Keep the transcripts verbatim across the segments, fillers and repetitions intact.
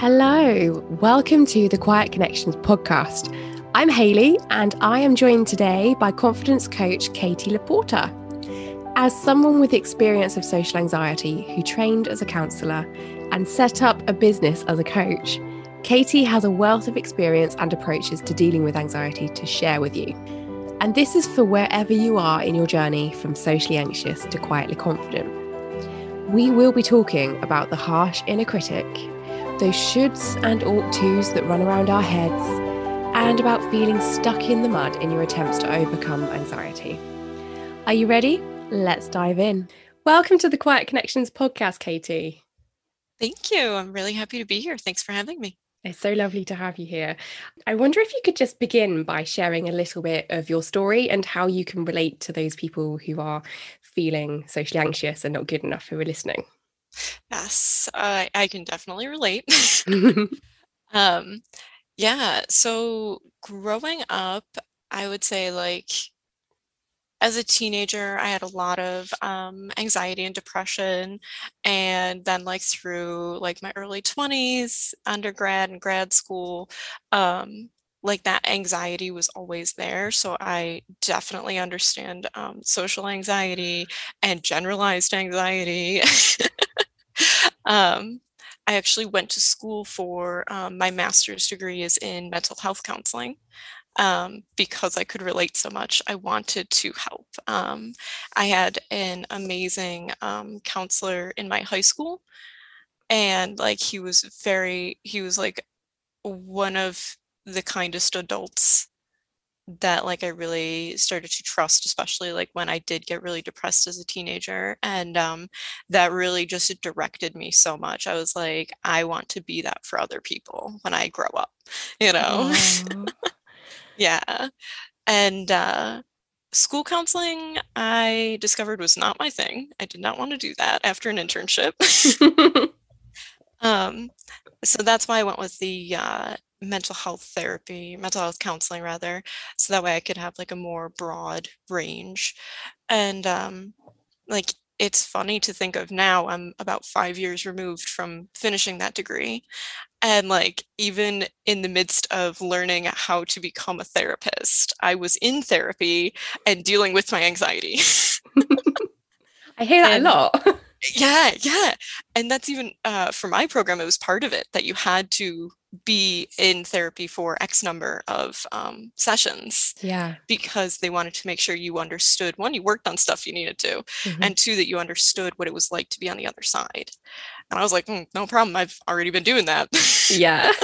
Hello, welcome to the Quiet Connections podcast. I'm Hayley and I am joined today by confidence coach Katie Laporta. As someone with experience of social anxiety who trained as a counsellor and set up a business as a coach, Katie has a wealth of experience and approaches to dealing with anxiety to share with you. And this is for wherever you are in your journey from socially anxious to quietly confident. We will be talking about the harsh inner critic, those shoulds and ought tos that run around our heads, and about feeling stuck in the mud in your attempts to overcome anxiety. Are you ready? Let's dive in. Welcome to the Quiet Connections podcast, Katie. Thank you. I'm really happy to be here. Thanks for having me. It's so lovely to have you here. I wonder if you could just begin by sharing a little bit of your story and how you can relate to those people who are feeling socially anxious and not good enough who are listening. Yes, uh, I can definitely relate. um, yeah, so growing up, I would say like as a teenager, I had a lot of um, anxiety and depression. And then like through like my early twenties, undergrad and grad school, um, like that anxiety was always there. So I definitely understand um, social anxiety and generalized anxiety. um, I actually went to school for um, my master's degree is in mental health counseling. Um, because I could relate so much, I wanted to help. Um, I had an amazing um, counselor in my high school, and like he was very, he was like one of the kindest adults that like I really started to trust, especially like when I did get really depressed as a teenager. And um, that really just directed me so much. I was like, I want to be that for other people when I grow up, you know? Yeah. And uh, school counseling, I discovered was not my thing. I did not want to do that after an internship. um, so that's why I went with the uh, mental health therapy, mental health counseling rather, so that way I could have like a more broad range. And um, like it's funny to think of now, I'm about five years removed from finishing that degree. And like even in the midst of learning how to become a therapist, I was in therapy and dealing with my anxiety. I hear that a And lot. yeah, yeah. And that's even uh, for my program, it was part of it that you had to be in therapy for X number of um, sessions Yeah. because they wanted to make sure you understood, one, you worked on stuff you needed to, Mm-hmm. and two, that you understood what it was like to be on the other side. And I was like, mm, no problem. I've already been doing that. Yeah.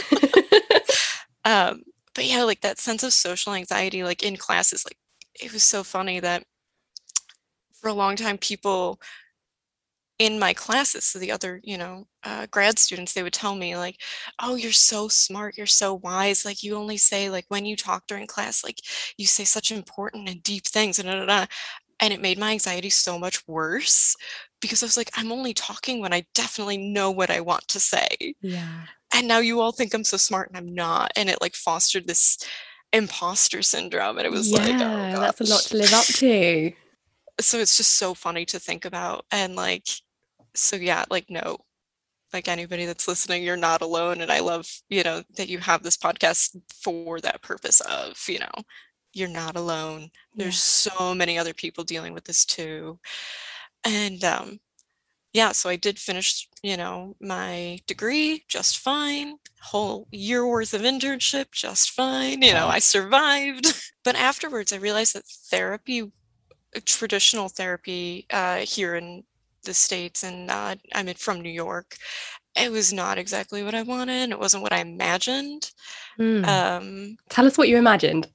um, but yeah, like that sense of social anxiety, like in classes, like it was so funny that for a long time, people in my classes, so the other, you know, uh, grad students, they would tell me like, oh, you're so smart, you're so wise. Like you only say like when you talk during class, like you say such important and deep things and da, da, da. And it made my anxiety so much worse because I was like, I'm only talking when I definitely know what I want to say. Yeah. And now you all think I'm so smart and I'm not. And it like fostered this imposter syndrome. And it was like, oh Yeah, that's a lot gosh. to live up to. So it's just so funny to think about. And like, so yeah, like, no, like anybody that's listening, you're not alone. And I love, you know, that you have this podcast for that purpose of, you know, you're not alone. Yeah. There's so many other people dealing with this too. And um, yeah, so I did finish, you know, my degree just fine, whole year worth of internship just fine, you know, I survived. But afterwards, I realized that therapy, traditional therapy uh, here in the States, and uh, I'm from New York, it was not exactly what I wanted. It wasn't what I imagined. Mm. Um, Tell us what you imagined.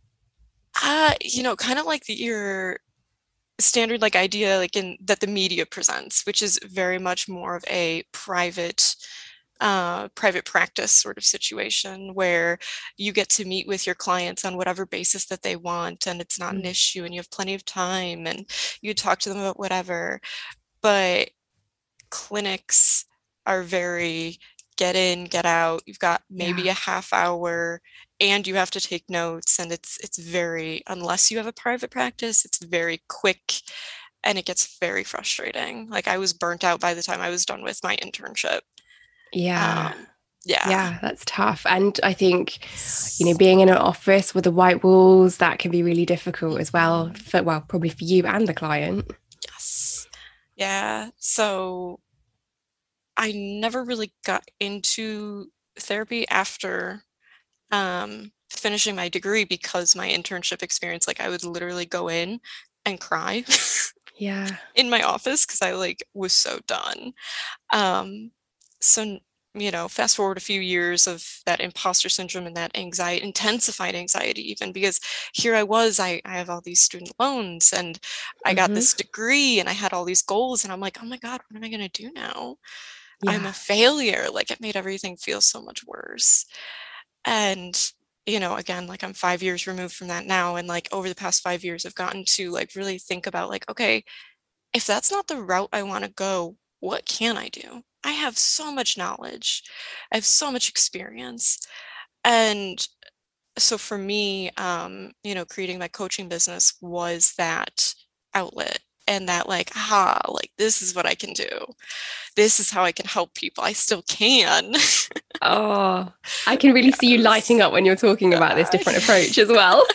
uh, you know, kind of like the, your standard like idea like in that the media presents, which is very much more of a private uh, private practice sort of situation where you get to meet with your clients on whatever basis that they want and it's not an Mm. issue and you have plenty of time and you talk to them about whatever. But clinics are very get in, get out. You've got maybe Yeah. a half hour and you have to take notes and it's it's very, unless you have a private practice, it's very quick and it gets very frustrating. Like I was burnt out by the time I was done with my internship. Yeah. Um, Yeah. Yeah, that's tough. And I think, you know, being in an office with the white walls, that can be really difficult as well Mhm. for, well, probably for you and the client. Yes. Yeah. So I never really got into therapy after um, finishing my degree because my internship experience, like I would literally go in and cry Yeah. in my office because I like was so done. Um, so, you know, fast forward a few years of that imposter syndrome and that anxiety, intensified anxiety, even because here I was, I, I have all these student loans and I got Hmm. this degree and I had all these goals. And I'm like, oh my God, what am I going to do now? I'm Yeah. a failure. Like it made everything feel so much worse. And, you know, again, like I'm five years removed from that now. And like over the past five years, I've gotten to like really think about like, okay, if that's not the route I want to go, what can I do? I have so much knowledge. I have so much experience. And so for me, um, you know, creating my coaching business was that outlet and that like, ah, like this is what I can do. This is how I can help people. I still can. Oh, I can really see you lighting Yes. up when you're talking about this Uh, different approach as well.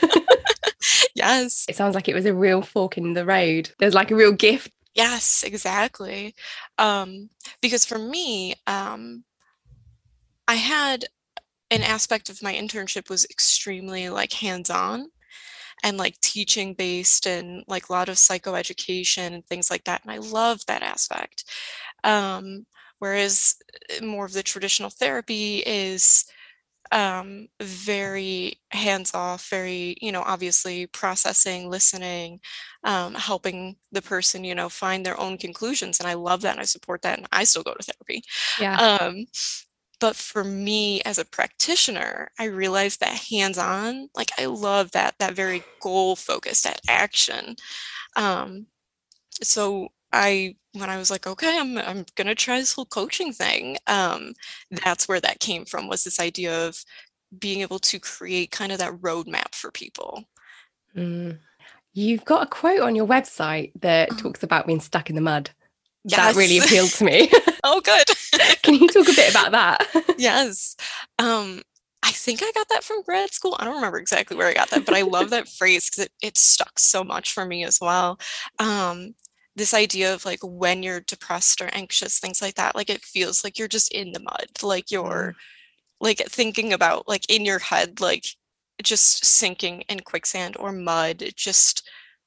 yes. It sounds like it was a real fork in the road. There's like a real gift. Yes, exactly. Um, because for me, um, I had an aspect of my internship was extremely like hands-on and like teaching based and like a lot of psychoeducation and things like that. And I love that aspect. Um, whereas uh, more of the traditional therapy is um, very hands off, very, you know, obviously processing, listening, um, helping the person, you know, find their own conclusions. And I love that and I support that. And I still go to therapy. Yeah. Um, but for me as a practitioner, I realized that hands-on, like I love that, that very goal focused, that action. Um, so I, when I was like, okay, I'm I'm gonna try this whole coaching thing, um, that's where that came from, was this idea of being able to create kind of that roadmap for people. Mm. You've got a quote on your website that Uh, talks about being stuck in the mud. That really appealed yes. to me. Oh, good. Can you talk a bit about that? Yes. Um, I think I got that from grad school. I don't remember exactly where I got that, but I love that phrase because it, it stuck so much for me as well. Um, this idea of like when you're depressed or anxious, things like that, like it feels like you're just in the mud, like Mm. you're like thinking about like in your head, like just sinking in quicksand or mud, just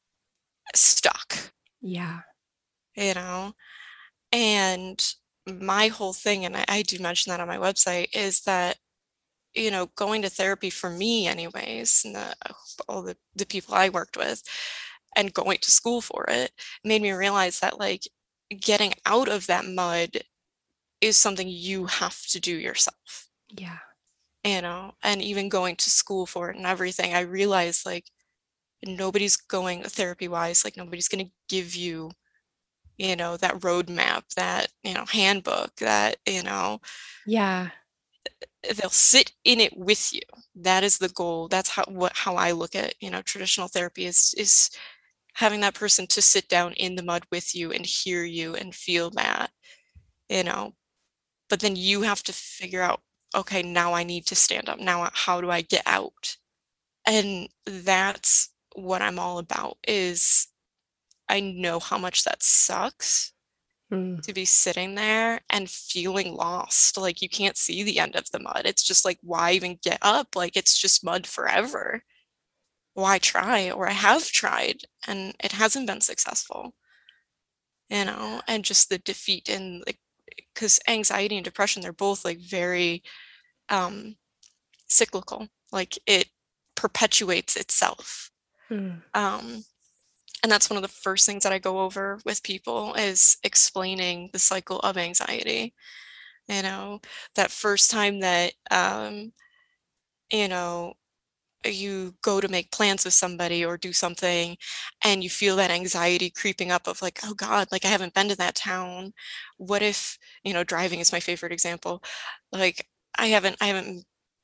stuck, Yeah. you know? And my whole thing, and I, I do mention that on my website, is that you know, going to therapy for me anyways, and the, all the, the people I worked with and going to school for it made me realize that like getting out of that mud is something you have to do yourself, Yeah. you know, and even going to school for it and everything, I realized like nobody's going therapy wise, like nobody's going to give you, you know, that roadmap, that, you know, handbook, that, you know, Yeah. they'll sit in it with you. That is the goal. That's how what how I look at, you know, traditional therapy is is having that person to sit down in the mud with you and hear you and feel that, you know. But then you have to figure out, okay, now I need to stand up. Now how do I get out? And that's what I'm all about is I know how much that sucks Mm. to be sitting there and feeling lost. Like you can't see the end of the mud. It's just like, why even get up? Like it's just mud forever. Why try? Or I have tried and it hasn't been successful, you know, and just the defeat and like, because anxiety and depression, they're both like very um, cyclical. Like it perpetuates itself. Mm. Um, and that's one of the first things that I go over with people is explaining the cycle of anxiety. You know, that first time that, um, you know, you go to make plans with somebody or do something and you feel that anxiety creeping up of like, oh God, like I haven't been to that town. What if, you know, driving is my favorite example. Like I haven't, I haven't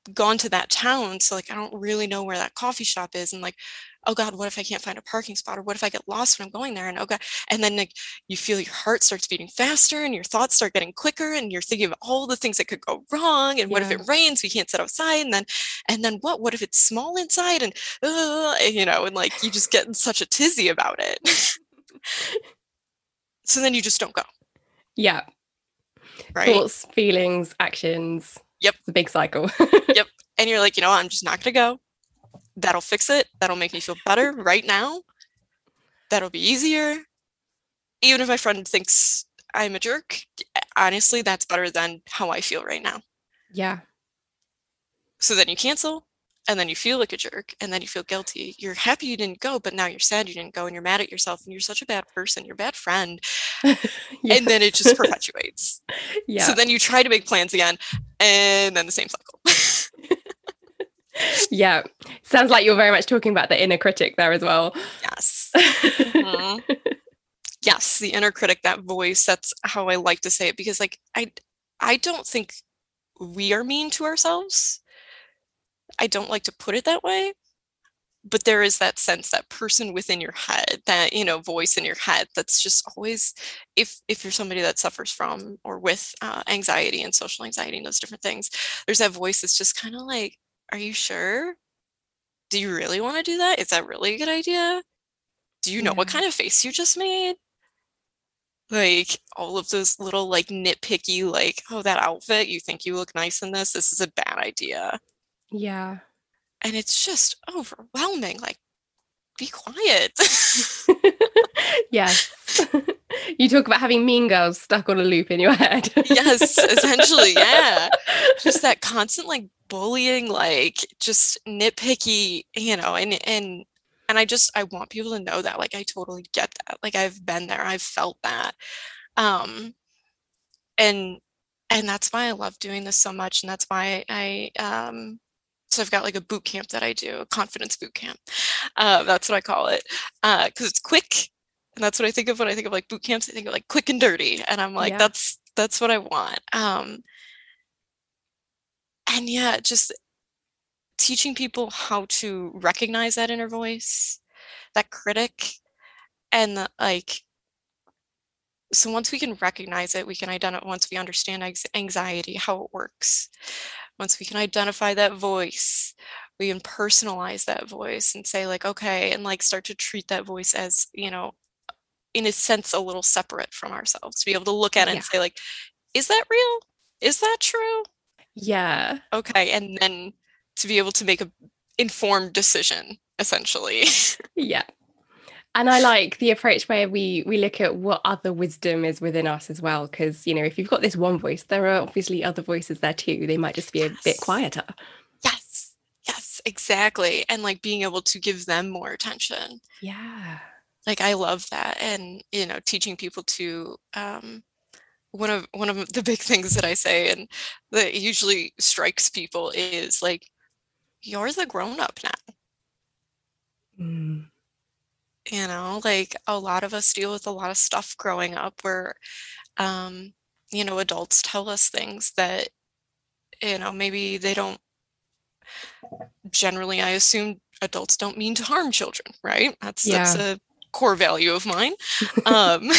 gone to that town, so like I don't really know where that coffee shop is, and like, oh God, what if I can't find a parking spot, or what if I get lost when I'm going there? And oh God, and then like you feel your heart starts beating faster and your thoughts start getting quicker, and you're thinking of all the things that could go wrong, and what if Yeah. it rains, we can't sit outside, and then and then what what if it's small inside, and uh, you know, and like you just get in such a tizzy about it. So then you just don't go. Yeah. Right? Thoughts, feelings, actions. Yep. It's a big cycle. Yep. And you're like, you know what? I'm just not going to go. That'll fix it. That'll make me feel better right now. That'll be easier. Even if my friend thinks I'm a jerk, honestly, that's better than how I feel right now. Yeah. So then you cancel, and then you feel like a jerk, and then you feel guilty. You're happy you didn't go, but now you're sad you didn't go, and you're mad at yourself, and you're such a bad person. You're a bad friend. Yes. And then it just perpetuates. Yeah. So then you try to make plans again, and then the same cycle. Yeah. Sounds like you're very much talking about the inner critic there as well. Yes. Mm-hmm. Yes, the inner critic, that voice, that's how I like to say it, because like I I don't think we are mean to ourselves. I don't like to put it that way, but there is that sense, that person within your head, that, you know, voice in your head that's just always, if if you're somebody that suffers from or with uh, anxiety and social anxiety and those different things, there's that voice that's just kind of like, are you sure? Do you really want to do that? Is that really a good idea? Do you know yeah. what kind of face you just made? Like all of those little like nitpicky, like, oh, that outfit, you think you look nice in this? This is a bad idea. Yeah. And it's just overwhelming. Like, be quiet. Yes. You talk about having Mean Girls stuck on a loop in your head. Yes, essentially. Yeah. Just that constant like bullying, like just nitpicky, you know, and, and, and I just, I want people to know that, like, I totally get that. Like, I've been there, I've felt that. Um, and, and that's why I love doing this so much. And that's why I, um, so I've got like a boot camp that I do, a confidence boot camp. Uh, that's what I call it. Uh, cause it's quick. And that's what I think of when I think of like boot camps. I think of like quick and dirty. And I'm like, yeah. that's, that's what I want. Um, and yeah, just teaching people how to recognize that inner voice, that critic, and the, like, so once we can recognize it, we can identify, once we understand anxiety, how it works, once we can identify that voice, we can personalize that voice and say like, okay, and like start to treat that voice as, you know, in a sense, a little separate from ourselves, to be able to look at it yeah. and say like, is that real? Is that true? Yeah. Okay. And then to be able to make a informed decision, essentially. Yeah. And I like the approach where we we look at what other wisdom is within us as well. Because, you know, if you've got this one voice, there are obviously other voices there too. They might just be a yes. bit quieter. Yes. Yes, exactly. And like being able to give them more attention. Yeah. Like, I love that. And, you know, teaching people to, um, one of, one of the big things that I say, and that usually strikes people, is like, you're the grown up now. Mm. You know, like a lot of us deal with a lot of stuff growing up where, um, you know, adults tell us things that, you know, maybe they don't, generally, I assume adults don't mean to harm children, right? That's, yeah. that's a core value of mine. Um,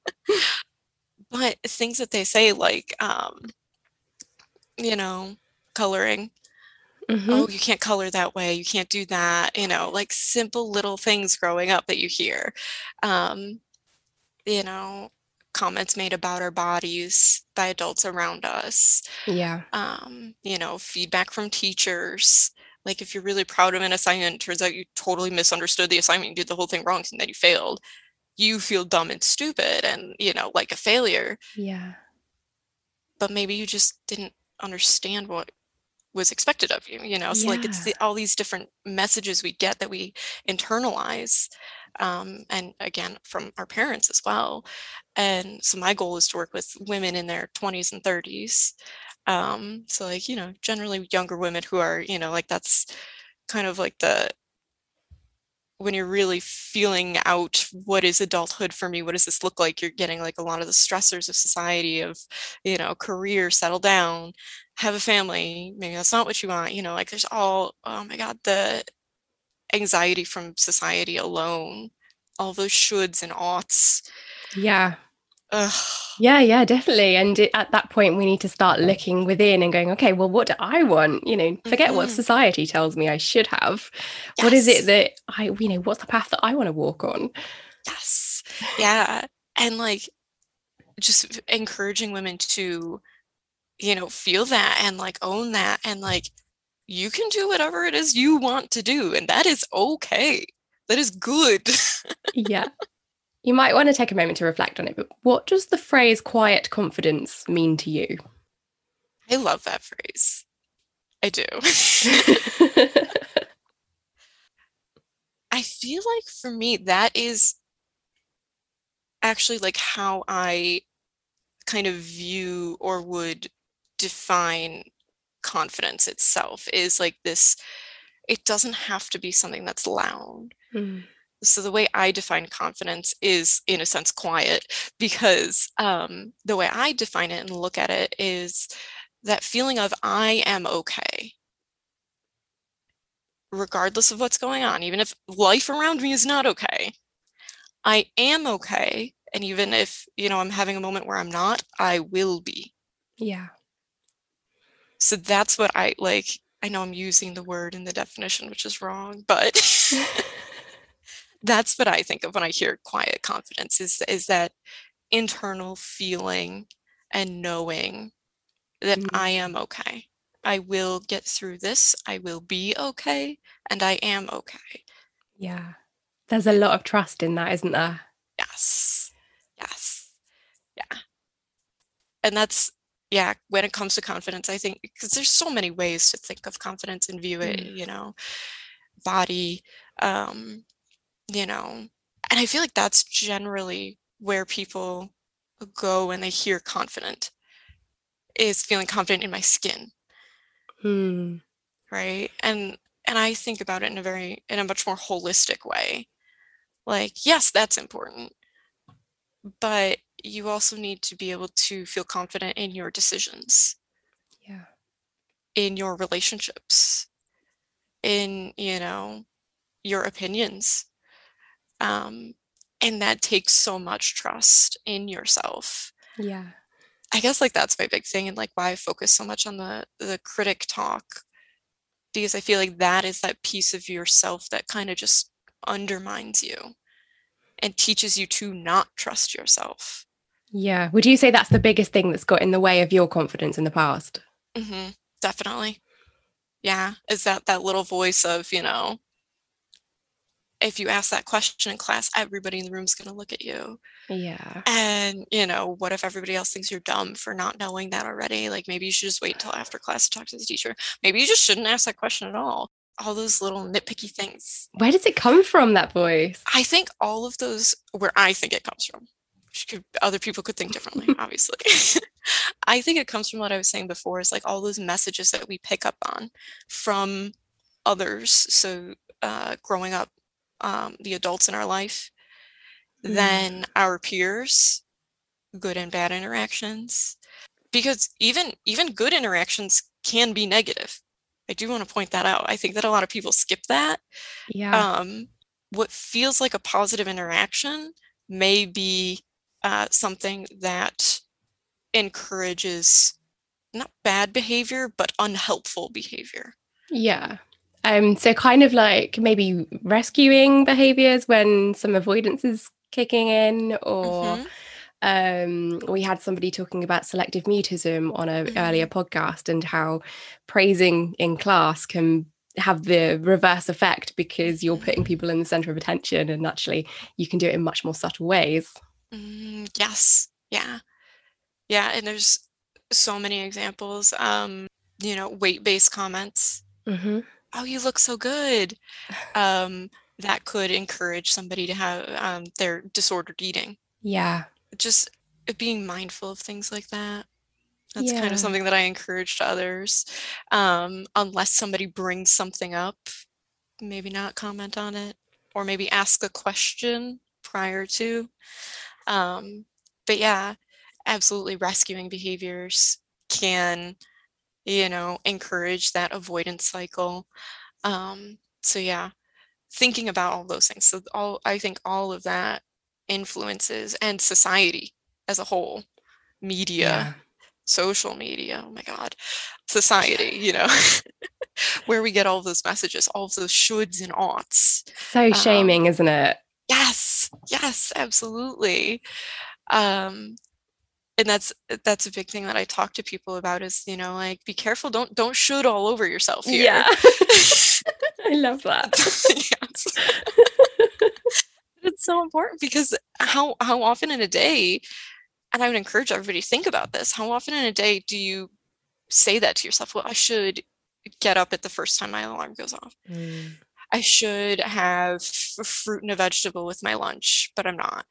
but things that they say, like, um, you know, coloring. Mm-hmm. Oh, you can't color that way. You can't do that. You know, like simple little things growing up that you hear. Um, you know, comments made about our bodies by adults around us. Yeah. Um, you know, feedback from teachers. Like if you're really proud of an assignment, turns out you totally misunderstood the assignment, you did the whole thing wrong, and then you failed. You feel dumb and stupid and, you know, like a failure. Yeah. But maybe you just didn't understand what was expected of you, you know? So yeah. like it's the, all these different messages we get that we internalize. Um, and again, from our parents as well. And so my goal is to work with women in their twenties and thirties. Um, so like, you know, generally younger women who are, you know, like that's kind of like the, when you're really feeling out what is adulthood for me, what does this look like, you're getting like a lot of the stressors of society of, you know, career, settle down, have a family, maybe that's not what you want, you know, like there's all, oh my God, the anxiety from society alone, all those shoulds and oughts. Yeah. Ugh. Yeah, yeah, definitely. And it, at that point, we need to start looking within and going, okay, well, what do I want? You know, forget what Mm-hmm. society tells me I should have. Yes. What is it that I, you know, what's the path that I want to walk on? Yes. Yeah. And like just encouraging women to, you know, feel that and like own that and like you can do whatever it is you want to do, and that is okay. That is good. Yeah. You might want to take a moment to reflect on it, but what does the phrase quiet confidence mean to you? I love that phrase. I do. I feel like for me, that is actually like how I kind of view or would define confidence itself, is like this, it doesn't have to be something that's loud. Mm. So the way I define confidence is, in a sense, quiet, because um, the way I define it and look at it is that feeling of I am okay, regardless of what's going on, even if life around me is not okay. I am okay. And even if, you know, I'm having a moment where I'm not, I will be. Yeah. So that's what I like. I know I'm using the word in the definition, which is wrong, but that's what I think of when I hear quiet confidence, is, is that internal feeling and knowing that Mm. I am okay. I will get through this. I will be okay. And I am okay. Yeah. There's a lot of trust in that, isn't there? Yes. Yes. Yeah. And that's, yeah, when it comes to confidence, I think, because there's so many ways to think of confidence and view it, Mm. you know, body, um, you know, and I feel like that's generally where people go when they hear confident, is feeling confident in my skin, Mm. right? And and I think about it in a very, in a much more holistic way. Like, yes, that's important, but you also need to be able to feel confident in your decisions, Yeah. in your relationships, in, you know, your opinions. Um, and that takes so much trust in yourself. Yeah. I guess like that's my big thing, and like why I focus so much on the the critic talk, because I feel like that is that piece of yourself that kind of just undermines you and teaches you to not trust yourself. Yeah. Would you say that's the biggest thing that's got in the way of your confidence in the past? Mm-hmm. Definitely. Yeah. Is that that little voice of, you know, if you ask that question in class, everybody in the room is going to look at you. Yeah. And, you know, what if everybody else thinks you're dumb for not knowing that already? Like maybe you should just wait until after class to talk to the teacher. Maybe you just shouldn't ask that question at all. All those little nitpicky things. Where does it come from, that voice? I think all of those, where I think it comes from, could, other people could think differently, obviously. I think it comes from what I was saying before, is like all those messages that we pick up on from others. So uh, growing up, um, the adults in our life, Mm. then our peers, good and bad interactions, because even even good interactions can be negative. I do want to point that out. I think that a lot of people skip that. Yeah. Um, what feels like a positive interaction may be uh, something that encourages not bad behavior, but unhelpful behavior. Yeah. Um, so kind of like maybe rescuing behaviors when some avoidance is kicking in, or Mm-hmm. um, we had somebody talking about selective mutism on an Mm-hmm. earlier podcast, and how praising in class can have the reverse effect, because you're putting people in the center of attention, and actually you can do it in much more subtle ways. Mm, yes. Yeah. Yeah. And there's so many examples. Um, you know, weight-based comments. Mm-hmm. Oh, you look so good. Um, that could encourage somebody to have um, their disordered eating. Yeah. Just being mindful of things like that. That's kind of Yeah. something that I encourage to others. Um, unless somebody brings something up, maybe not comment on it. or maybe ask a question prior to. Um, but yeah, absolutely, rescuing behaviors can, you know, encourage that avoidance cycle. Um, so yeah, thinking about all those things. So all I think all of that influences, and society as a whole, media, Yeah. social media, oh my God, society, you know, where we get all of those messages, all of those shoulds and oughts. So Um, shaming, isn't it? yes, yes, absolutely. Um, and that's that's a big thing that I talk to people about is, you know, like, be careful, don't don't should all over yourself here. Yeah. I love that. Yes. It's so important because how how often in a day, and I would encourage everybody to think about this, how often in a day do you say that to yourself? Well, I should get up at the first time my alarm goes off. Mm. I should have a fruit and a vegetable with my lunch, but I'm not.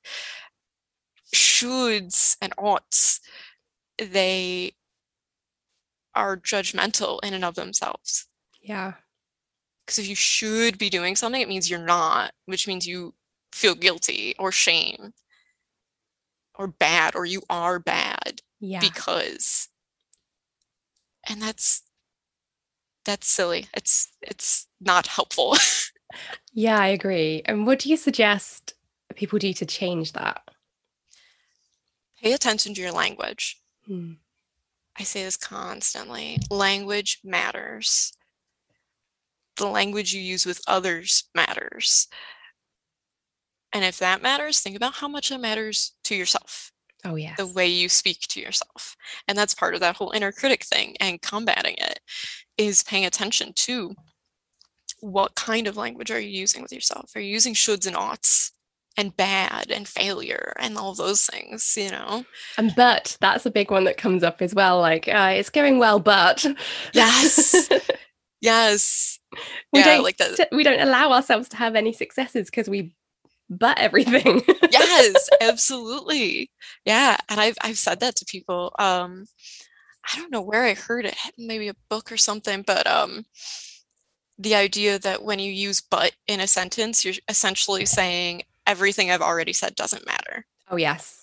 Shoulds and oughts, they are judgmental in and of themselves. Yeah. Because if you should be doing something, it means you're not, which means you feel guilty or shame or bad, or you are bad Yeah. because, and that's that's silly. It's it's not helpful. Yeah, I agree. And what do you suggest people do to change that? Pay attention to your language. Hmm. I say this constantly. Language matters. The language you use with others matters. And if that matters, think about how much it matters to yourself, Oh, the yes. way you speak to yourself. And that's part of that whole inner critic thing, and combating it is paying attention to what kind of language are you using with yourself? Are you using shoulds and oughts and bad and failure and all those things, you know? And but that's a big one that comes up as well. Like, uh, it's going well, but Yes. Yes. we Yeah, don't like that. we don't allow ourselves to have any successes because we but everything. Yes, absolutely. Yeah. And I've I've said that to people. Um, I don't know where I heard it, maybe a book or something, but um the idea that when you use but in a sentence, you're essentially saying everything I've already said doesn't matter. Oh, yes.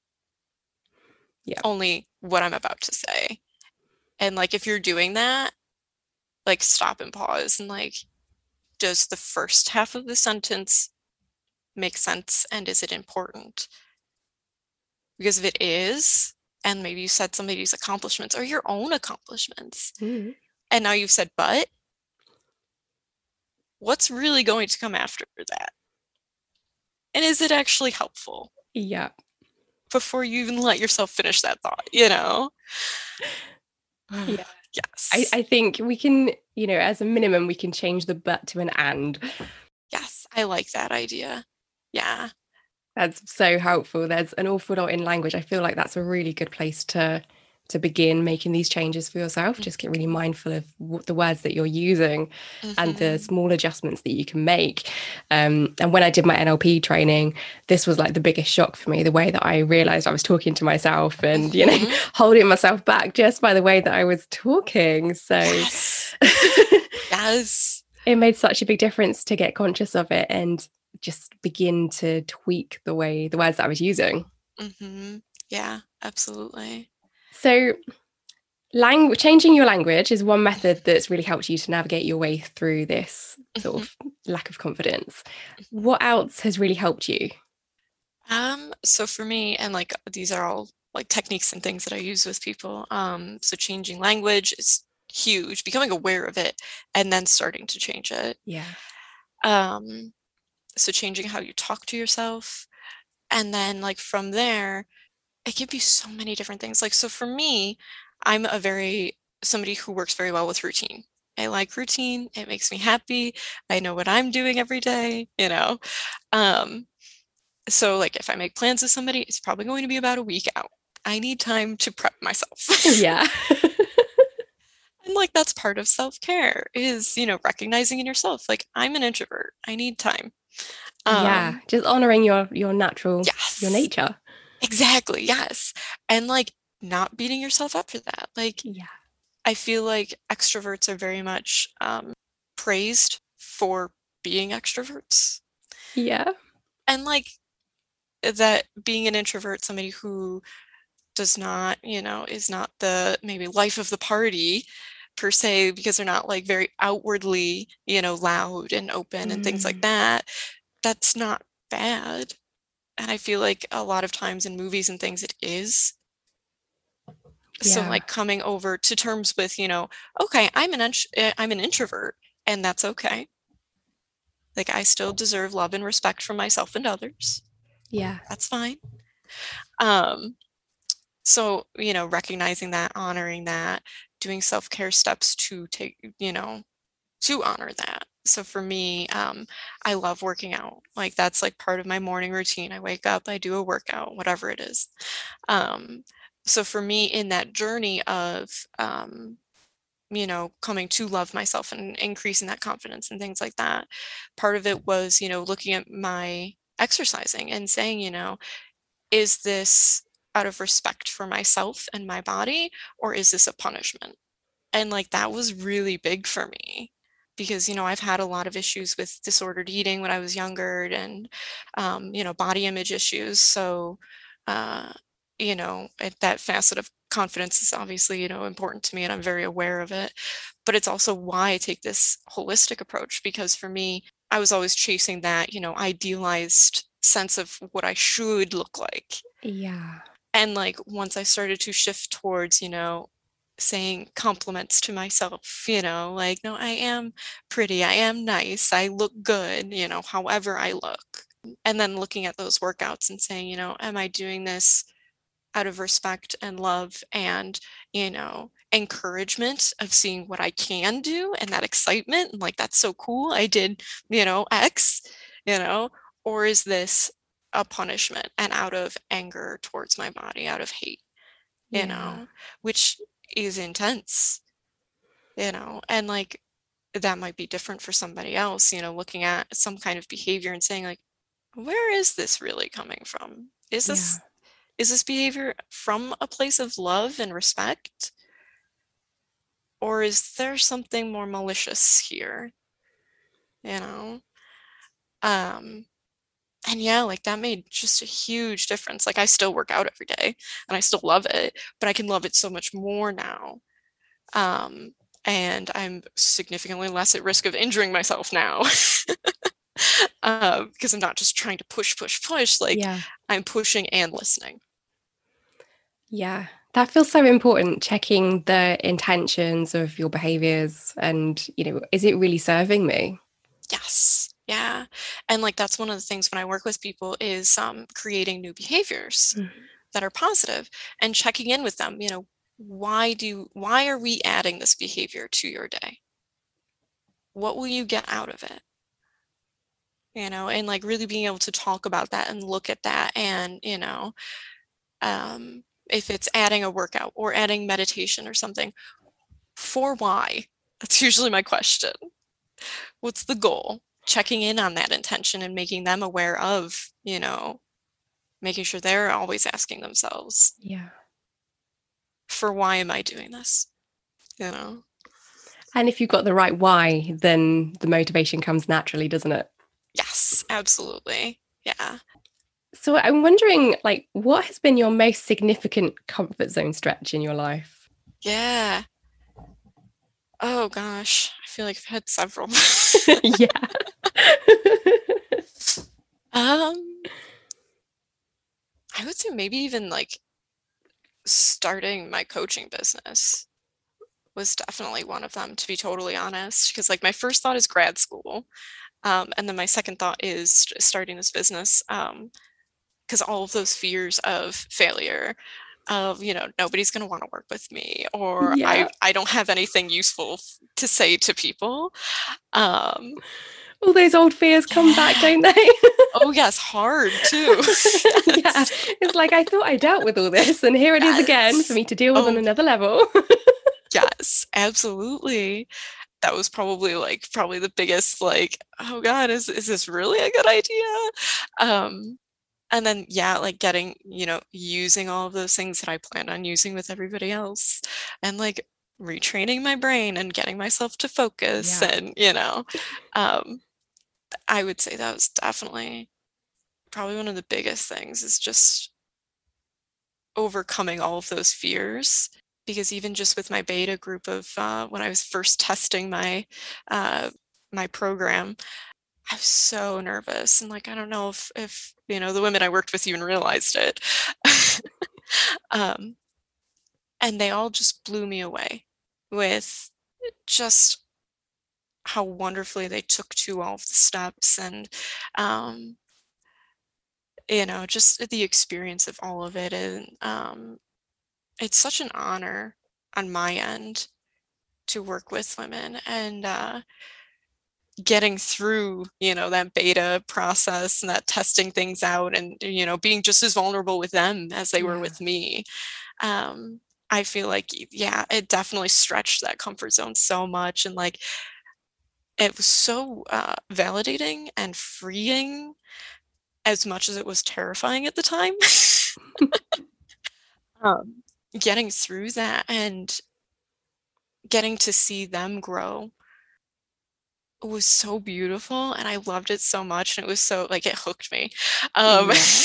Yeah. Only what I'm about to say. And like, if you're doing that, like, stop and pause and like, does the first half of the sentence make sense, and is it important? Because if it is, and maybe you said somebody's accomplishments or your own accomplishments, Mm. and now you've said but, what's really going to come after that? And is it actually helpful? Yeah. Before you even let yourself finish that thought, you know? Yeah. Yes. I, I think we can, you know, as a minimum, we can change the but to an and. Yes, I like that idea. Yeah. That's so helpful. There's an awful lot in language. I feel like that's a really good place to to begin making these changes for yourself. Just get really mindful of what the words that you're using Mm-hmm. and the small adjustments that you can make. Um, and when I did my N L P training, this was like the biggest shock for me, the way that I realized I was talking to myself and, mm-hmm. you know, holding myself back just by the way that I was talking. So yes. Yes. It made such a big difference to get conscious of it and just begin to tweak the way the words that I was using. Mm-hmm. Yeah, absolutely. So language, changing your language is one method that's really helped you to navigate your way through this sort of mm-hmm. lack of confidence. What else has really helped you? Um, so for me, and like these are all like techniques and things that I use with people. Um, so changing language is huge, becoming aware of it and then starting to change it. Yeah. Um, so changing how you talk to yourself. And then like from there, it can be so many different things. Like, so for me, I'm a very, somebody who works very well with routine. I like routine. It makes me happy. I know what I'm doing every day, you know? Um, so like if I make plans with somebody, it's probably going to be about a week out. I need time to prep myself. Yeah. And like, that's part of self-care is, you know, recognizing in yourself, like, I'm an introvert. I need time. Um, yeah. Just honoring your, your natural, yes, your nature. Exactly. Yes. And like not beating yourself up for that. Like, yeah. I feel like extroverts are very much um, praised for being extroverts. Yeah. And like that being an introvert, somebody who does not, you know, is not the maybe life of the party per se, because they're not like very outwardly, you know, loud and open and things like Mm. that, that's not bad. And I feel like a lot of times in movies and things it is. So Yeah. like coming over to terms with, you know, okay, I'm an int- eh, I'm an introvert and that's okay. Like I still deserve love and respect from myself and others. Yeah. That's fine. Um, so, you know, recognizing that, honoring that, doing self-care steps to take, you know, to honor that. So for me, um, I love working out. Like that's like part of my morning routine. I wake up, I do a workout, whatever it is. Um, so for me in that journey of, um, you know, coming to love myself and increasing that confidence and things like that, part of it was, you know, looking at my exercising and saying, you know, is this out of respect for myself and my body, or is this a punishment? And like that was really big for me because, you know, I've had a lot of issues with disordered eating when I was younger and, um, you know, body image issues. So, uh, you know, it, that facet of confidence is obviously, you know, important to me and I'm very aware of it. But it's also why I take this holistic approach because for me, I was always chasing that, you know, idealized sense of what I should look like. Yeah. And like once I started to shift towards, you know, saying compliments to myself, you know, like, no, I am pretty, I am nice, I look good, you know, however I look. And then looking at those workouts and saying, you know, am I doing this out of respect and love and, you know, encouragement of seeing what I can do and that excitement and like that's so cool. I did, you know, X, you know, or is this a punishment and out of anger towards my body, out of hate, you Yeah. know, which is intense, you know, and like that might be different for somebody else, you know, looking at some kind of behavior and saying like, where is this really coming from? Is Yeah. this is this behavior from a place of love and respect? Or is there something more malicious here? You know? Um, and yeah, like that made just a huge difference. Like I still work out every day and I still love it, but I can love it so much more now. Um, and I'm significantly less at risk of injuring myself now. uh, because I'm not just trying to push, push, push. Like Yeah. I'm pushing and listening. Yeah. That feels so important, checking the intentions of your behaviors and, you know, is it really serving me? Yes. Yeah. And like that's one of the things when I work with people is um, creating new behaviors Mhm. that are positive and checking in with them, you know, why do why are we adding this behavior to your day? What will you get out of it? You know, and like really being able to talk about that and look at that and, you know, um, if it's adding a workout or adding meditation or something, for why? That's usually my question. What's the goal? Checking in on that intention and making them aware of, you know, making sure they're always asking themselves, Yeah. for why am I doing this? You know? And if you've got the right why, then the motivation comes naturally, doesn't it? Yes, absolutely. Yeah. So I'm wondering, like, what has been your most significant comfort zone stretch in your life? Yeah. Oh gosh, I feel like I've had several. Yeah. um, I would say maybe even like starting my coaching business was definitely one of them, to be totally honest. Because like my first thought is grad school. Um, and then my second thought is st- starting this business. Um, because all of those fears of failure, of, you know, nobody's going to want to work with me, or I, Yeah. I don't have anything useful f- to say to people. Um, All those old fears come back, yeah. don't they? Oh, yes, hard too. Yeah. Yes. It's like I thought I dealt with all this, and here it is again for Yes. me to deal with on Oh, another level. yes, absolutely. That was probably like probably the biggest like, oh God, is is this really a good idea? Um, and then yeah, like getting, you know, using all of those things that I planned on using with everybody else and like retraining my brain and getting myself to focus Yeah. and, you know, um, I would say that was definitely probably one of the biggest things, is just overcoming all of those fears. Because even just with my beta group of uh, when I was first testing my uh, my program, I was so nervous, and like I don't know if if you know the women I worked with even realized it. um, and they all just blew me away with just how wonderfully they took to all of the steps, and um, you know just the experience of all of it. And um, it's such an honor on my end to work with women, and uh, getting through, you know, that beta process and that testing things out, and, you know, being just as vulnerable with them as they were Yeah. with me. Um, I feel like, yeah, it definitely stretched that comfort zone so much. And like, it was so uh, validating and freeing as much as it was terrifying at the time. um, Getting through that and getting to see them grow was so beautiful, and I loved it so much, and it was so like it hooked me. Um, Yeah.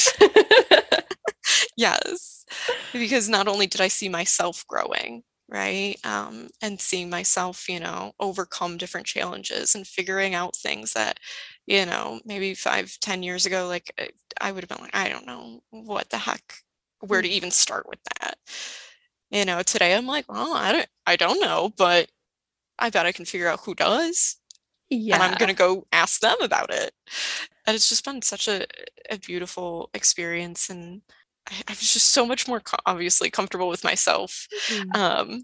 yes, because not only did I see myself growing, right, um, and seeing myself, you know, overcome different challenges and figuring out things that, you know, maybe five, ten years ago, like I I would have been like, I don't know what the heck, where to Yeah. even start with that. You know, today I'm like, well, I don't, I don't know, but I bet I can figure out who does, and I'm Yeah. gonna go ask them about it. And it's just been such a, a beautiful experience, and I, I was just so much more co- obviously comfortable with myself, Mm. um,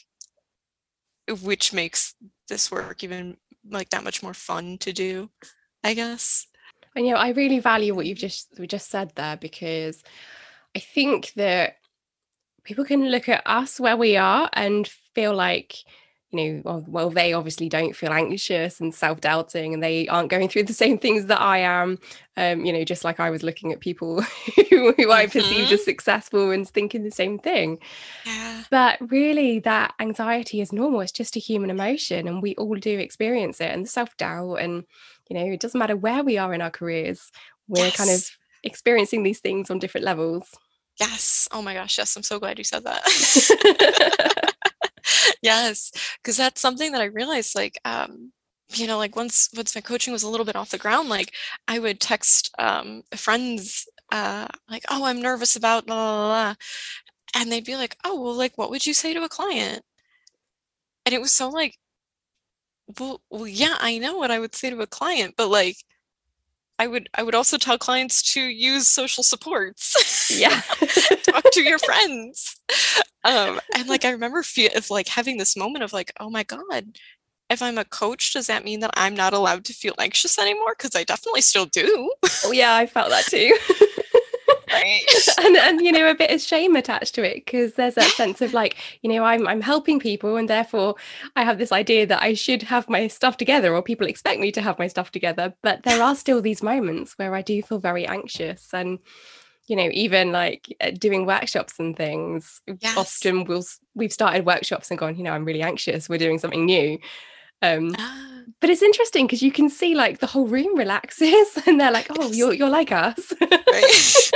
which makes this work even like that much more fun to do, I guess. And you know, I really value what you've just we just said there, because I think that people can look at us where we are and feel like, you know, well, well they obviously don't feel anxious and self-doubting, and they aren't going through the same things that I am. Um, you know, just like I was looking at people who, who I perceived Hmm. as successful and thinking the same thing. Yeah. But really, that anxiety is normal. It's just a human emotion, and we all do experience it. And the self-doubt, and you know, it doesn't matter where we are in our careers, we're kind of Yes. experiencing these things on different levels. Yes. Oh my gosh. Yes. I'm so glad you said that. Yes. Because that's something that I realized, like, um, you know, like once once my coaching was a little bit off the ground, like I would text um friends uh like, oh, I'm nervous about blah, blah, blah. And they'd be like, oh, well, like, what would you say to a client? And it was so like, well, well, yeah, I know what I would say to a client, but like, I would, I would also tell clients to use social supports, Yeah. talk to your friends. Um, and like, I remember feel of like having this moment of like, oh my God, if I'm a coach, does that mean that I'm not allowed to feel anxious anymore? Because I definitely still do. Oh yeah, I felt that too. Right. and and you know, a bit of shame attached to it, because there's Yeah. that sense of like, you know, I'm I'm helping people, and therefore I have this idea that I should have my stuff together, or people expect me to have my stuff together. But there are still these moments where I do feel very anxious. And you know, even like uh, doing workshops and things, Yes. often we'll s- we've started workshops and gone, you know, I'm really anxious, we're doing something new. um Ah, but it's interesting because you can see like the whole room relaxes and they're like, oh, yes. you're you're like us. Right.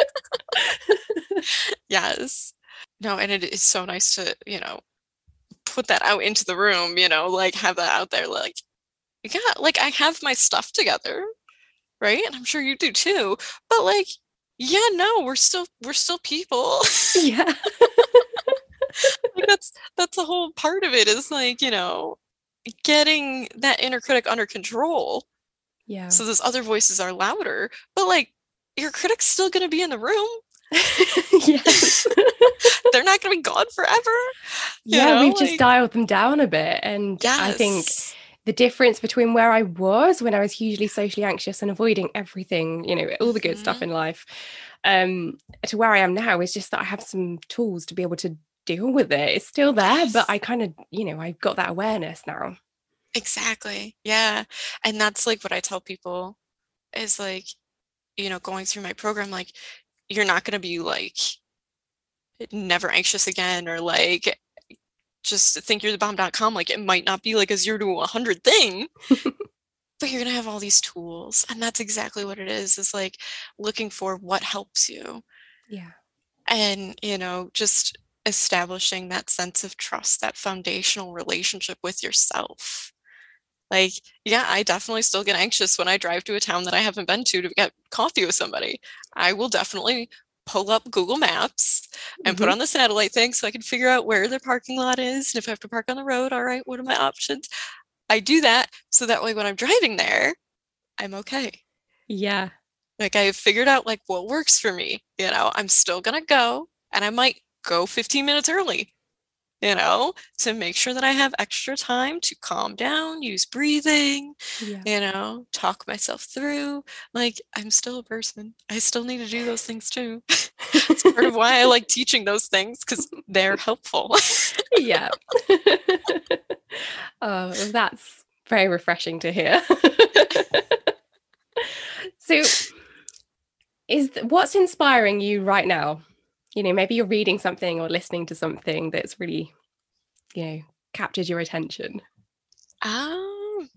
Yes. No, and it is so nice to, you know, put that out into the room, you know, like have that out there, like, yeah, like I have my stuff together, right? And I'm sure you do too. But like, yeah, no, we're still we're still people. Yeah. Like that's that's a whole part of it, is like, you know, getting that inner critic under control. Yeah. So those other voices are louder, but like your critic's still gonna be in the room. Yes. They're not gonna be gone forever, you Yeah, know, we've just like dialed them down a bit. And I think yes. the difference between where I was when I was hugely socially anxious and avoiding everything, you know, all the good stuff Hmm. in life, um, to where I am now is just that I have some tools to be able to deal with it. It's still there, but I Yes. kind of, you know, I've got that awareness now. Exactly. Yeah. And that's like what I tell people is like, you know, going through my program, like, you're not going to be like never anxious again, or like just think you're the bomb dot com. Like, it might not be like a zero to a hundred thing, but you're going to have all these tools. And that's exactly what it is, is like looking for what helps you. Yeah. And, you know, just establishing that sense of trust, that foundational relationship with yourself. Like, yeah, I definitely still get anxious when I drive to a town that I haven't been to to get coffee with somebody. I will definitely pull up Google Maps and put Mm-hmm. on the satellite thing so I can figure out where their parking lot is. And if I have to park on the road, all right, what are my options? I do that so that way when I'm driving there, I'm okay. Yeah. Like I've figured out like what works for me. You know, I'm still gonna go and I might go fifteen minutes early, you know, to make sure that I have extra time to calm down, use breathing, Yeah. you know, talk myself through. Like I'm still a person. I still need to do those things too. It's part of why I like teaching those things because they're helpful. Yeah. Oh, that's very refreshing to hear. So, is th- what's inspiring you right now? You know, maybe you're reading something or listening to something that's really, you know, captured your attention. Um,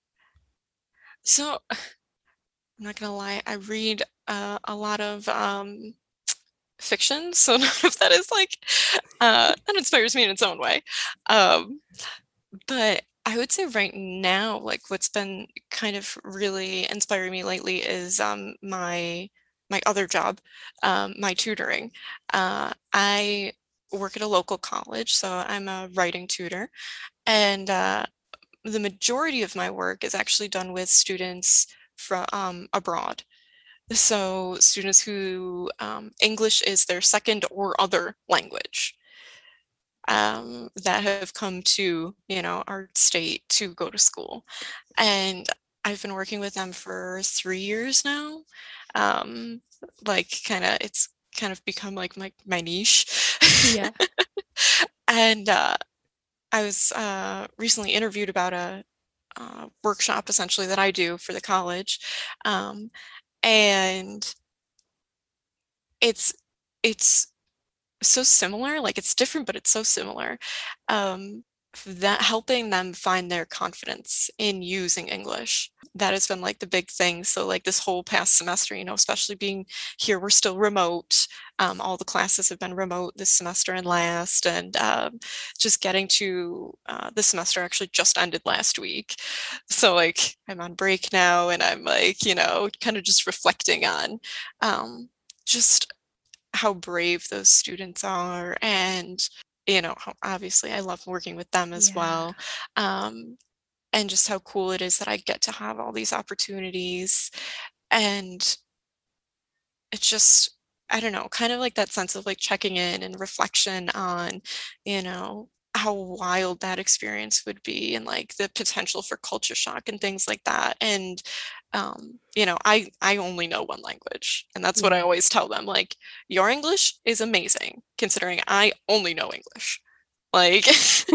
so I'm not gonna lie, I read uh, a lot of um fiction, so none of that is like uh that inspires me in its own way. Um, but I would say right now, like what's been kind of really inspiring me lately is um my my other job, um, my tutoring. Uh, I work at a local college, so I'm a writing tutor, and uh, the majority of my work is actually done with students from um, abroad. So students who um, English is their second or other language, um, that have come to, you know, our state to go to school. And I've been working with them for three years now. Um, like kind of, it's kind of become like my, my niche. Yeah. And uh, I was uh, recently interviewed about a, uh, workshop essentially that I do for the college. Um, and it's it's so similar, like it's different, but it's so similar. Um, that helping them find their confidence in using English. That has been like the big thing. So like this whole past semester, you know, especially being here, we're still remote. Um, all the classes have been remote this semester and last, and um, just getting to uh, the semester actually just ended last week. So like I'm on break now, and I'm like, you know, kind of just reflecting on um, just how brave those students are, and you know how obviously I love working with them as Yeah. well, um, and just how cool it is that I get to have all these opportunities. And it's just, I don't know, kind of like that sense of like checking in and reflection on, you know, how wild that experience would be, and like the potential for culture shock and things like that. And um, you know, I I only know one language, and that's what I Yeah. always tell them. Like, your English is amazing, considering I only know English. Like,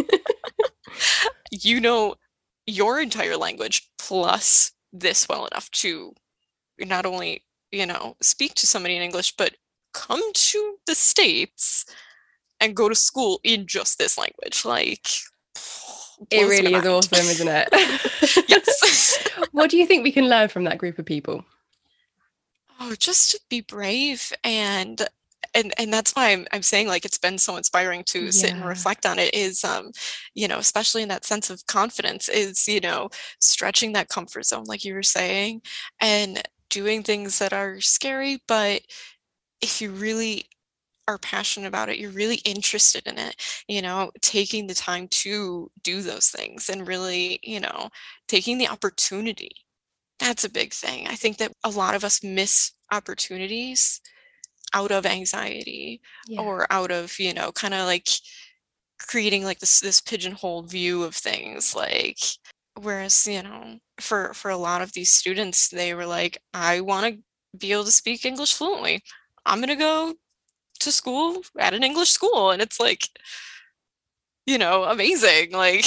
you know your entire language plus this well enough to not only, you know, speak to somebody in English, but come to the States and go to school in just this language. Like, It blows my really is mind. awesome, isn't it? Yes. What do you think we can learn from that group of people? Oh, just to be brave, and and and that's why I'm I'm saying like it's been so inspiring to sit and Yeah. reflect on it, is um, you know, especially in that sense of confidence, is, you know, stretching that comfort zone like you were saying, and doing things that are scary, but if you really are passionate about it, you're really interested in it, you know, taking the time to do those things and really, you know, taking the opportunity. That's a big thing. I think that a lot of us miss opportunities out of anxiety, Yeah. or out of, you know, kind of like creating like this this pigeonhole view of things. Like, whereas, you know, for for a lot of these students, they were like, I want to be able to speak English fluently. I'm gonna go to school at an English school. And it's like, you know, amazing. Like,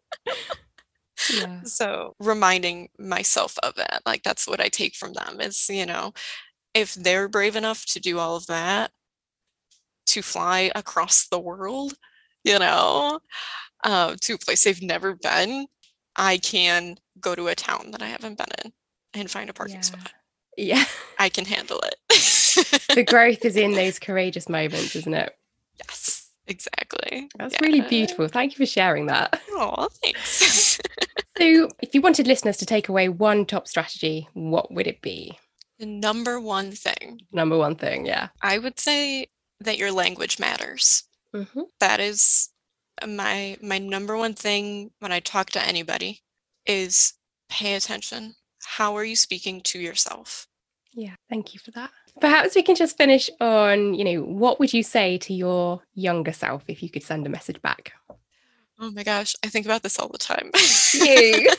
Yeah. so reminding myself of it, like that's what I take from them is, you know, if they're brave enough to do all of that, to fly across the world, you know, uh, to a place they've never been, I can go to a town that I haven't been in and find a parking Yeah. spot. Yeah. I can handle it. The growth is in those courageous moments, isn't it? Yes, exactly. That's really Yeah. beautiful. Thank you for sharing that. Oh, thanks. So, if you wanted listeners to take away one top strategy, what would it be? The number one thing, Number one thing, yeah. I would say that your language matters. Mm-hmm. That is my my number one thing when I talk to anybody is pay attention. How are you speaking to yourself? Yeah, thank you for that. Perhaps we can just finish on, you know, what would you say to your younger self if you could send a message back? Oh my gosh, I think about this all the time. You.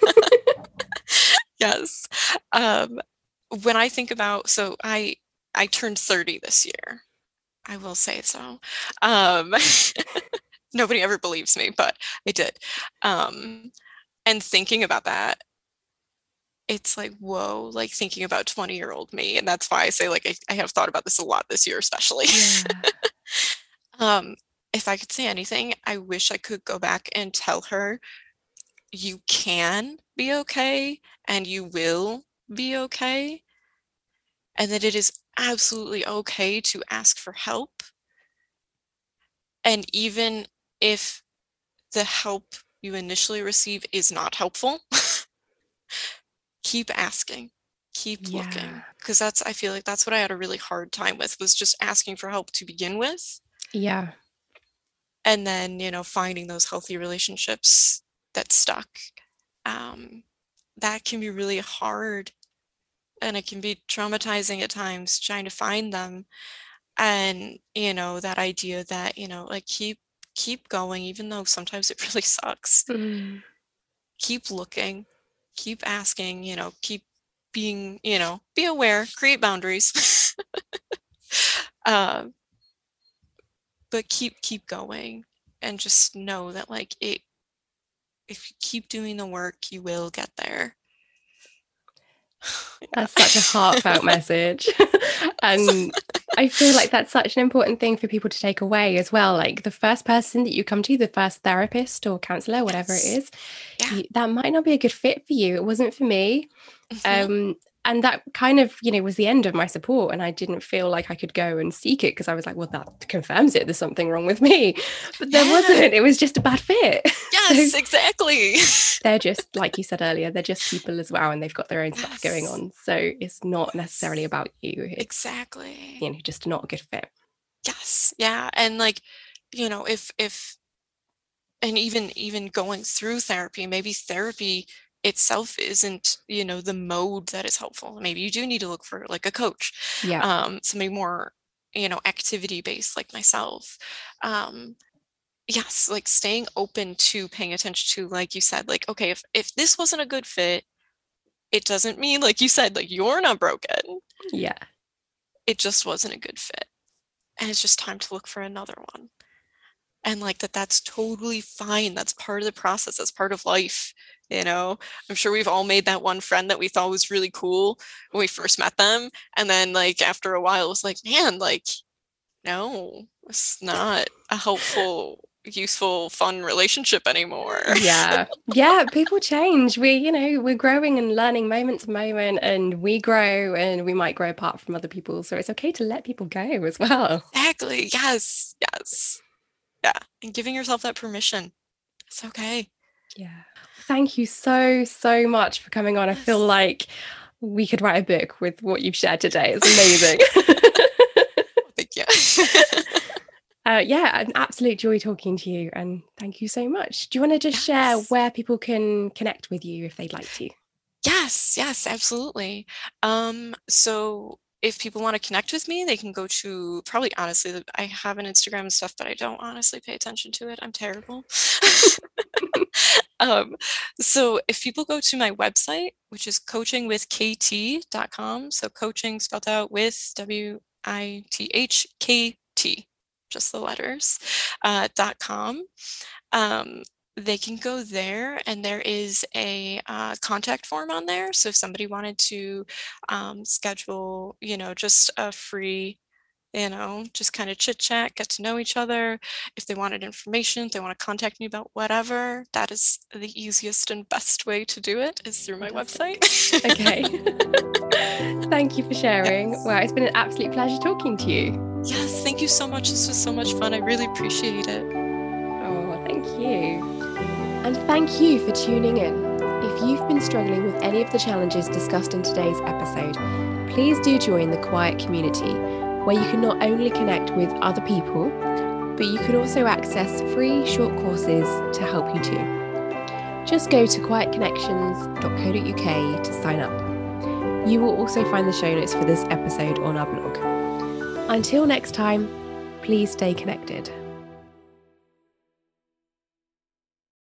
Yes. Um, when I think about, so I I turned thirty this year. I will say so. Um, nobody ever believes me, but I did. Um, and thinking about that, it's like, whoa, like thinking about twenty year old me. And that's why I say, like, I, I have thought about this a lot this year, especially. Yeah. um, if I could say anything, I wish I could go back and tell her, you can be okay and you will be okay. And that it is absolutely okay to ask for help. And even if the help you initially receive is not helpful, keep asking, keep Yeah. looking. Because that's, I feel like that's what I had a really hard time with, was just asking for help to begin with. Yeah. And then, you know, finding those healthy relationships that stuck. Um, that can be really hard. And it can be traumatizing at times trying to find them. And, you know, that idea that, you know, like keep keep going, even though sometimes it really sucks. Mm. Keep looking, keep asking, you know, keep being, you know, be aware, create boundaries. uh, but keep keep going and just know that like it if you keep doing the work, you will get there. That's such a heartfelt message. And I feel like that's such an important thing for people to take away as well. Like the first person that you come to, the first therapist or counselor, whatever it Yes. is, Yeah. you, that might not be a good fit for you. It wasn't for me. Mhm. Um, and that kind of, you know, was the end of my support. And I didn't feel like I could go and seek it because I was like, well, that confirms it. There's something wrong with me. But there Yeah. wasn't. It was just a bad fit. Yes, So exactly. they're just, like you said earlier, they're just people as well. And they've got their own stuff going Yes. on. So it's not Yes. necessarily about you. It's, Exactly. you know, just not a good fit. Yes. Yeah. And like, you know, if if and even even going through therapy, maybe therapy itself isn't, you know, the mode that is helpful. Maybe you do need to look for like a coach, Yeah. um, somebody more, you know, activity based like myself. Um, yes, like staying open to paying attention to, like you said, like, okay, if if this wasn't a good fit, it doesn't mean, like you said, like you're not broken. Yeah. It just wasn't a good fit. And it's just time to look for another one. And like that that's totally fine. That's part of the process. That's part of life. You know, I'm sure we've all made that one friend that we thought was really cool when we first met them. And then like after a while it was like, man, like, no, it's not a helpful, useful, fun relationship anymore. Yeah. Yeah. People change. We, you know, we're growing and learning moment to moment, and we grow and we might grow apart from other people. So it's okay to let people go as well. Exactly. Yes. Yes. Yeah. And giving yourself that permission. It's okay. Yeah. Thank you so, so much for coming on. I feel Yes. like we could write a book with what you've shared today. It's amazing. Thank you. Uh, yeah, an absolute joy talking to you, and thank you so much. Do you want to just share Yes. where people can connect with you if they'd like to? Yes, yes, absolutely. Um, so if people want to connect with me, they can go to probably honestly, the- I have an Instagram and stuff, but I don't honestly pay attention to it. I'm terrible. Um, so if people go to my website, which is coaching with k t dot com, so coaching spelled out with W I T H K T, just the letters, uh, dot com. Um, they can go there and there is a uh, contact form on there. So if somebody wanted to um, schedule, you know, just a free you know, just kind of chit chat, get to know each other. If they wanted information, if they want to contact me about whatever, that is the easiest and best way to do it, is through my Fantastic. website. Okay. Thank you for sharing. Yes. Wow, it's been an absolute pleasure talking to you. Yes, thank you so much. This was so much fun. I really appreciate it. Oh, thank you. And thank you for tuning in. If you've been struggling with any of the challenges discussed in today's episode, please do join the Quiet community, where you can not only connect with other people, but you can also access free short courses to help you too. Just go to quiet connections dot co dot uk to sign up. You will also find the show notes for this episode on our blog. Until next time, please stay connected.